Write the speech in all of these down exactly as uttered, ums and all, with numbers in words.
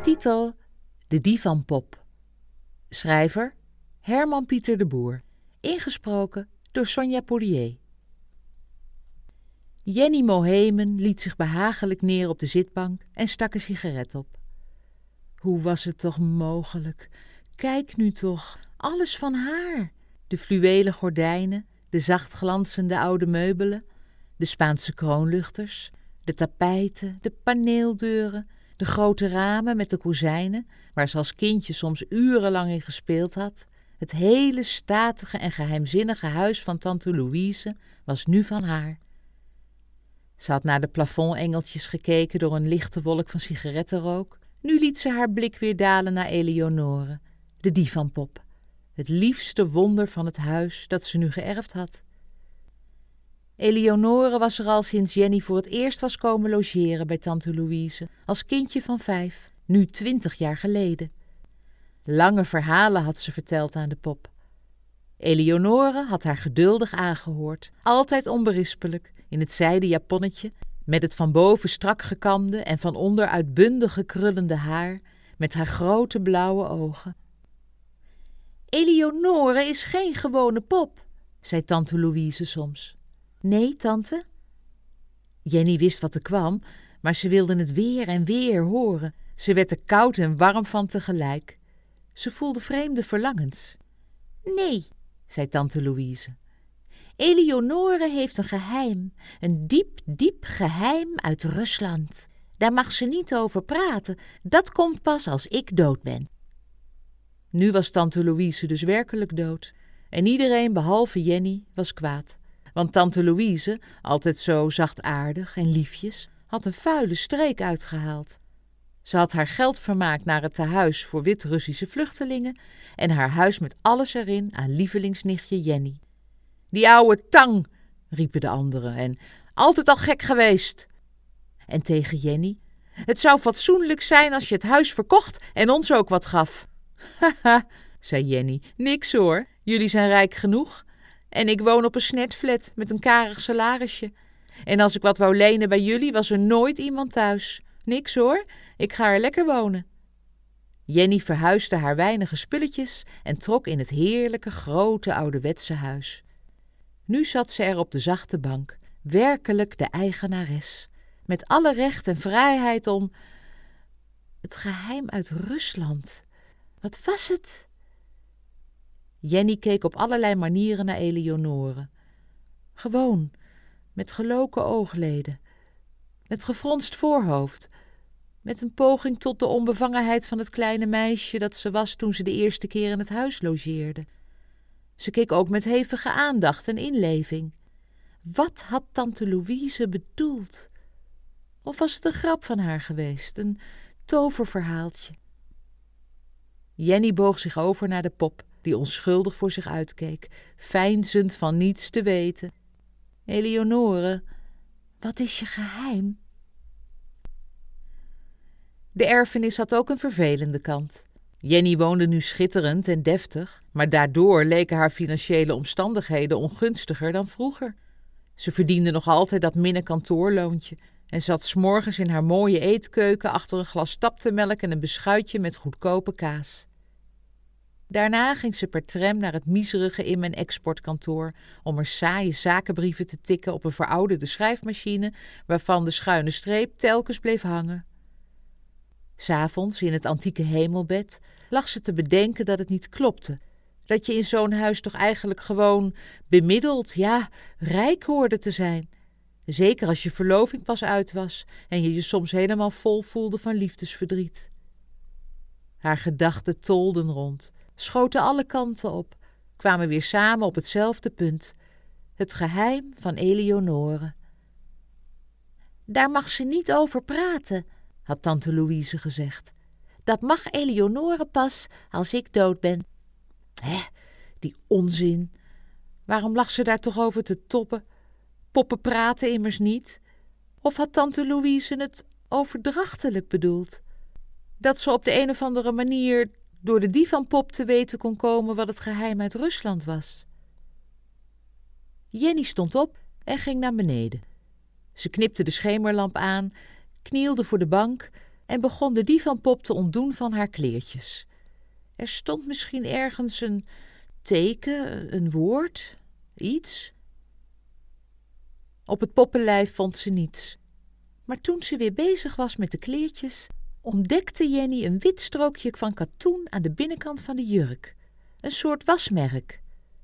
Titel: De divanpop. Schrijver: Herman Pieter de Boer. Ingesproken door Sonja Poirier. Jenny Mohemen liet zich behagelijk neer op de zitbank en stak een sigaret op. Hoe was het toch mogelijk? Kijk nu toch, alles van haar. De fluwelen gordijnen, de zacht glanzende oude meubelen, de Spaanse kroonluchters, de tapijten, de paneeldeuren, de grote ramen met de kozijnen, waar ze als kindje soms urenlang in gespeeld had. Het hele statige en geheimzinnige huis van tante Louise was nu van haar. Ze had naar de plafondengeltjes gekeken door een lichte wolk van sigarettenrook. Nu liet ze haar blik weer dalen naar Eleonore, de divanpop. Het liefste wonder van het huis dat ze nu geërfd had. Eleonore was er al sinds Jenny voor het eerst was komen logeren bij tante Louise, als kindje van vijf, nu twintig jaar geleden. Lange verhalen had ze verteld aan de pop. Eleonore had haar geduldig aangehoord, altijd onberispelijk, in het zijden japonnetje, met het van boven strak gekamde en van onder uitbundig gekrullende haar, met haar grote blauwe ogen. Eleonore is geen gewone pop, zei tante Louise soms. Nee, tante? Jenny wist wat er kwam, maar ze wilde het weer en weer horen. Ze werd er koud en warm van tegelijk. Ze voelde vreemde verlangens. Nee, zei tante Louise. Eleonore heeft een geheim, een diep, diep geheim uit Rusland. Daar mag ze niet over praten, dat komt pas als ik dood ben. Nu was tante Louise dus werkelijk dood. En iedereen, behalve Jenny, was kwaad. Want tante Louise, altijd zo zachtaardig en liefjes, had een vuile streek uitgehaald. Ze had haar geld vermaakt naar het tehuis voor Wit-Russische vluchtelingen en haar huis met alles erin aan lievelingsnichtje Jenny. Die ouwe tang, riepen de anderen, en altijd al gek geweest. En tegen Jenny: het zou fatsoenlijk zijn als je het huis verkocht en ons ook wat gaf. Haha, zei Jenny, niks hoor, jullie zijn rijk genoeg. En ik woon op een snetflat met een karig salarisje. En als ik wat wou lenen bij jullie, was er nooit iemand thuis. Niks hoor, ik ga er lekker wonen. Jenny verhuisde haar weinige spulletjes en trok in het heerlijke, grote, ouderwetse huis. Nu zat ze er op de zachte bank, werkelijk de eigenares, met alle recht en vrijheid om... Het geheim uit Rusland. Wat was het? Jenny keek op allerlei manieren naar Eleonore. Gewoon, met geloken oogleden, met gefronst voorhoofd, met een poging tot de onbevangenheid van het kleine meisje dat ze was toen ze de eerste keer in het huis logeerde. Ze keek ook met hevige aandacht en inleving. Wat had tante Louise bedoeld? Of was het een grap van haar geweest, een toververhaaltje? Jenny boog zich over naar de pop, die onschuldig voor zich uitkeek, veinzend van niets te weten. Eleonore, wat is je geheim? De erfenis had ook een vervelende kant. Jenny woonde nu schitterend en deftig, maar daardoor leken haar financiële omstandigheden ongunstiger dan vroeger. Ze verdiende nog altijd dat minne kantoorloontje en zat 's morgens in haar mooie eetkeuken achter een glas taptemelk en een beschuitje met goedkope kaas. Daarna ging ze per tram naar het miserige in- en exportkantoor om er saaie zakenbrieven te tikken op een verouderde schrijfmachine waarvan de schuine streep telkens bleef hangen. 'S Avonds in het antieke hemelbed lag ze te bedenken dat het niet klopte, dat je in zo'n huis toch eigenlijk gewoon bemiddeld, ja, rijk hoorde te zijn. Zeker als je verloving pas uit was en je je soms helemaal vol voelde van liefdesverdriet. Haar gedachten tolden rond, schoten alle kanten op, kwamen weer samen op hetzelfde punt. Het geheim van Eleonore. Daar mag ze niet over praten, had tante Louise gezegd. Dat mag Eleonore pas als ik dood ben. Hé, die onzin. Waarom lag ze daar toch over te toppen? Poppen praten immers niet. Of had tante Louise het overdrachtelijk bedoeld? Dat ze op de een of andere manier door de divanpop te weten kon komen wat het geheim uit Rusland was. Jenny stond op en ging naar beneden. Ze knipte de schemerlamp aan, knielde voor de bank, en begon de divanpop te ontdoen van haar kleertjes. Er stond misschien ergens een teken, een woord, iets. Op het poppenlijf vond ze niets. Maar toen ze weer bezig was met de kleertjes, ontdekte Jenny een wit strookje van katoen aan de binnenkant van de jurk. Een soort wasmerk.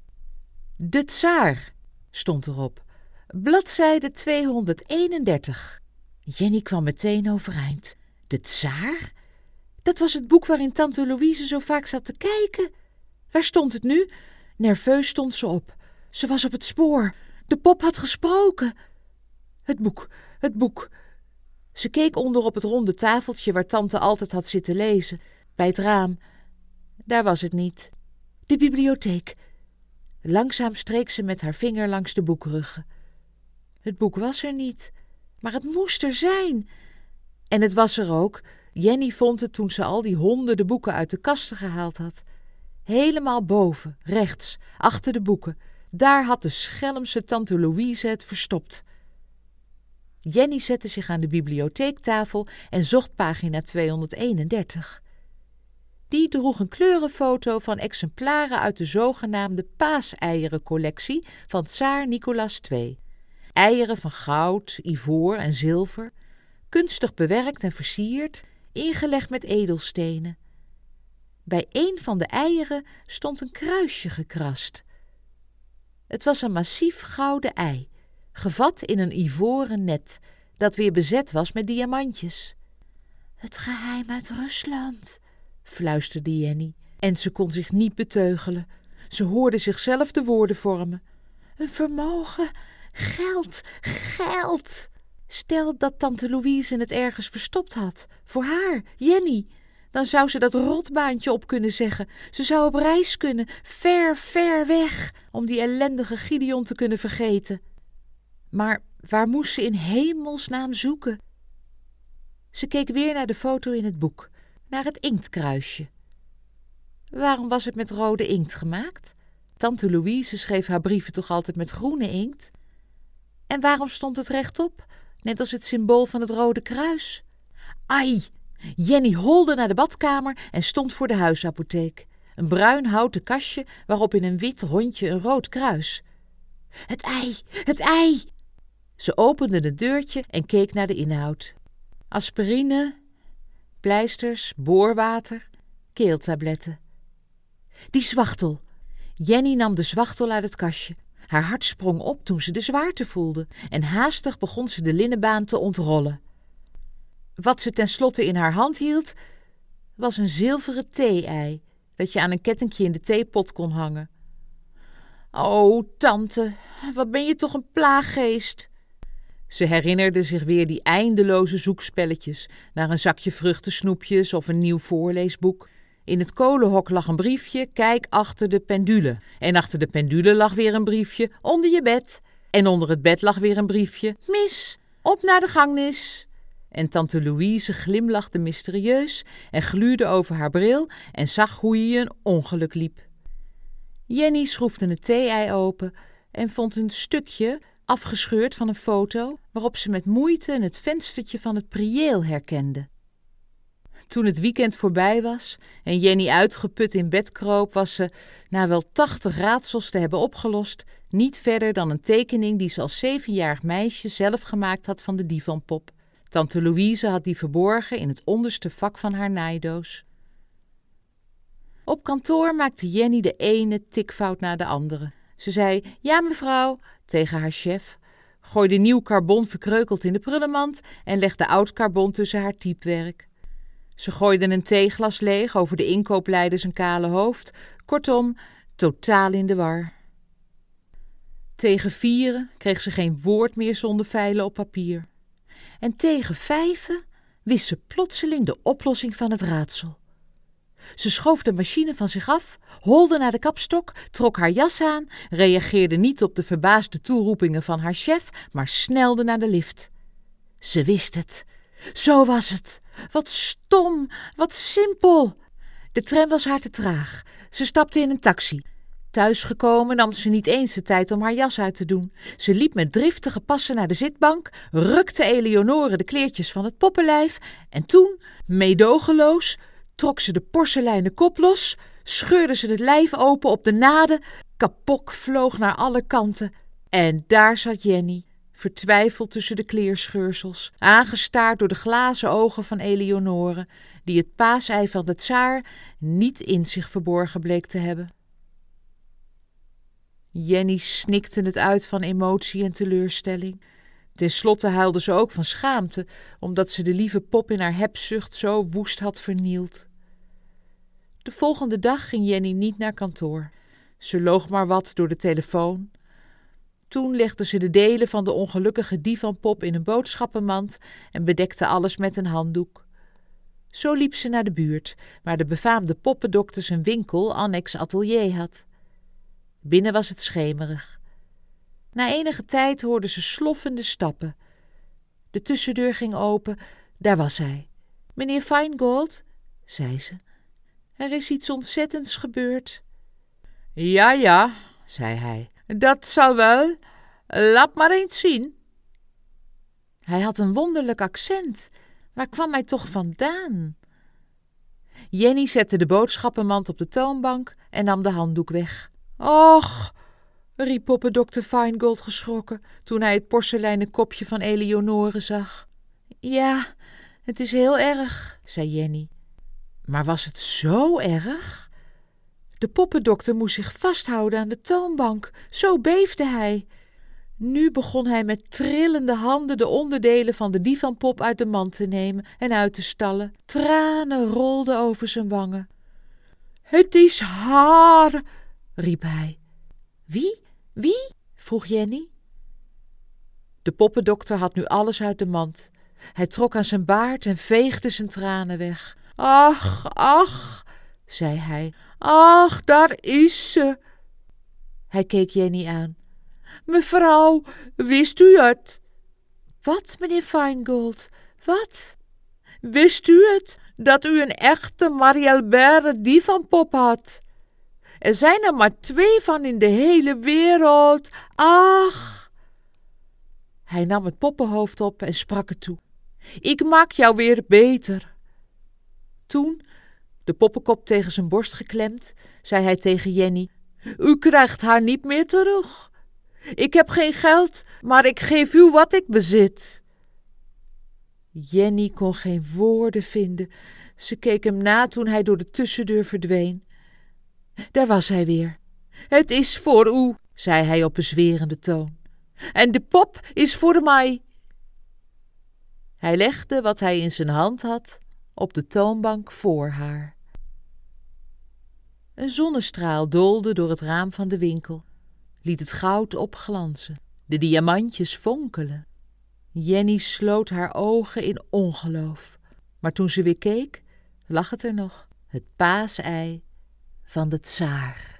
De Tsaar stond erop. Bladzijde tweehonderdeenendertig. Jenny kwam meteen overeind. De Tsaar? Dat was het boek waarin tante Louise zo vaak zat te kijken. Waar stond het nu? Nerveus stond ze op. Ze was op het spoor. De pop had gesproken. Het boek, het boek. Ze keek onder op het ronde tafeltje waar tante altijd had zitten lezen. Bij het raam. Daar was het niet. De bibliotheek. Langzaam streek ze met haar vinger langs de boekruggen. Het boek was er niet, maar het moest er zijn. En het was er ook. Jenny vond het toen ze al die honderden boeken uit de kasten gehaald had. Helemaal boven, rechts, achter de boeken. Daar had de schelmse tante Louise het verstopt. Jenny zette zich aan de bibliotheektafel en zocht pagina tweehonderdeenendertig. Die droeg een kleurenfoto van exemplaren uit de zogenaamde paaseierencollectie van tsaar Nicolaas de Tweede. Eieren van goud, ivoor en zilver, kunstig bewerkt en versierd, ingelegd met edelstenen. Bij een van de eieren stond een kruisje gekrast. Het was een massief gouden ei, gevat in een ivoren net, dat weer bezet was met diamantjes. Het geheim uit Rusland, fluisterde Jenny, en ze kon zich niet beteugelen. Ze hoorde zichzelf de woorden vormen. Een vermogen, geld, geld. Stel dat tante Louise het ergens verstopt had, voor haar, Jenny, dan zou ze dat rotbaantje op kunnen zeggen. Ze zou op reis kunnen, ver, ver weg, om die ellendige Gideon te kunnen vergeten. Maar waar moest ze in hemelsnaam zoeken? Ze keek weer naar de foto in het boek, naar het inktkruisje. Waarom was het met rode inkt gemaakt? Tante Louise schreef haar brieven toch altijd met groene inkt? En waarom stond het rechtop, net als het symbool van het Rode Kruis? Ai! Jenny holde naar de badkamer en stond voor de huisapotheek. Een bruin houten kastje waarop in een wit rondje een rood kruis. Het ei! Het ei! Ze opende het deurtje en keek naar de inhoud. Aspirine, pleisters, boorwater, keeltabletten. Die zwachtel. Jenny nam de zwachtel uit het kastje. Haar hart sprong op toen ze de zwaarte voelde en haastig begon ze de linnenbaan te ontrollen. Wat ze tenslotte in haar hand hield, was een zilveren thee-ei dat je aan een kettingje in de theepot kon hangen. O, tante, wat ben je toch een plaaggeest. Ze herinnerde zich weer die eindeloze zoekspelletjes naar een zakje vruchtensnoepjes of een nieuw voorleesboek. In het kolenhok lag een briefje, kijk achter de pendule. En achter de pendule lag weer een briefje, onder je bed. En onder het bed lag weer een briefje, mis, op naar de gangnis. En tante Louise glimlachte mysterieus en gluurde over haar bril en zag hoe je een ongeluk liep. Jenny schroefde het thee-ei open en vond een stukje afgescheurd van een foto waarop ze met moeite het venstertje van het priëel herkende. Toen het weekend voorbij was en Jenny uitgeput in bed kroop, was ze, na wel tachtig raadsels te hebben opgelost, niet verder dan een tekening die ze als zevenjarig meisje zelf gemaakt had van de divanpop. Tante Louise had die verborgen in het onderste vak van haar naaidoos. Op kantoor maakte Jenny de ene tikfout na de andere. Ze zei, ja mevrouw, tegen haar chef, gooide nieuw carbon verkreukeld in de prullenmand en legde oud carbon tussen haar typewerk. Ze gooide een theeglas leeg over de inkoopleider zijn kale hoofd. Kortom, totaal in de war. Tegen vieren kreeg ze geen woord meer zonder vijlen op papier. En tegen vijven wist ze plotseling de oplossing van het raadsel. Ze schoof de machine van zich af, holde naar de kapstok, trok haar jas aan, reageerde niet op de verbaasde toeroepingen van haar chef, maar snelde naar de lift. Ze wist het. Zo was het. Wat stom, wat simpel. De tram was haar te traag. Ze stapte in een taxi. Thuisgekomen nam ze niet eens de tijd om haar jas uit te doen. Ze liep met driftige passen naar de zitbank, rukte Eleonore de kleertjes van het poppenlijf en toen, meedogenloos, trok ze de porseleinen kop los, scheurde ze het lijf open op de naden, kapok vloog naar alle kanten. En daar zat Jenny, vertwijfeld tussen de kleerscheursels, aangestaard door de glazen ogen van Eleonore, die het paasei van de tsaar niet in zich verborgen bleek te hebben. Jenny snikte het uit van emotie en teleurstelling. Ten slotte huilde ze ook van schaamte, omdat ze de lieve pop in haar hebzucht zo woest had vernield. De volgende dag ging Jenny niet naar kantoor. Ze loog maar wat door de telefoon. Toen legde ze de delen van de ongelukkige divanpop in een boodschappenmand en bedekte alles met een handdoek. Zo liep ze naar de buurt, waar de befaamde poppendokter zijn winkel annex atelier had. Binnen was het schemerig. Na enige tijd hoorde ze sloffende stappen. De tussendeur ging open, daar was hij. Meneer Feingold, zei ze, er is iets ontzettends gebeurd. Ja, ja, zei hij, dat zal wel. Laat maar eens zien. Hij had een wonderlijk accent. Waar kwam hij toch vandaan? Jenny zette de boodschappenmand op de toonbank en nam de handdoek weg. Och, riep poppendokter Feingold geschrokken toen hij het porseleinen kopje van Eleonore zag. Ja, het is heel erg, zei Jenny. Maar was het zo erg? De poppendokter moest zich vasthouden aan de toonbank, zo beefde hij. Nu begon hij met trillende handen de onderdelen van de divanpop uit de mand te nemen en uit te stallen. Tranen rolden over zijn wangen. Het is haar, riep hij. Wie? Wie? vroeg Jenny. De poppendokter had nu alles uit de mand. Hij trok aan zijn baard en veegde zijn tranen weg. Ach, ach, zei hij. Ach, daar is ze. Hij keek Jenny aan. Mevrouw, wist u het? Wat, meneer Feingold, wat? Wist u het, dat u een echte Marie-Albert divanpop had? Er zijn er maar twee van in de hele wereld. Ach! Hij nam het poppenhoofd op en sprak het toe. Ik maak jou weer beter. Toen, de poppenkop tegen zijn borst geklemd, zei hij tegen Jenny, u krijgt haar niet meer terug. Ik heb geen geld, maar ik geef u wat ik bezit. Jenny kon geen woorden vinden. Ze keek hem na toen hij door de tussendeur verdween. Daar was hij weer. Het is voor u, zei hij op bezwerende toon. En de pop is voor mij. Hij legde wat hij in zijn hand had op de toonbank voor haar. Een zonnestraal doolde door het raam van de winkel, liet het goud opglanzen, de diamantjes fonkelen. Jenny sloot haar ogen in ongeloof, maar toen ze weer keek, lag het er nog, het paasei van de tsaar.